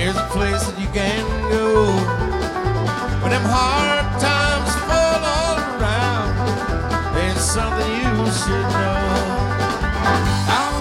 Here's a place that you can go when them hard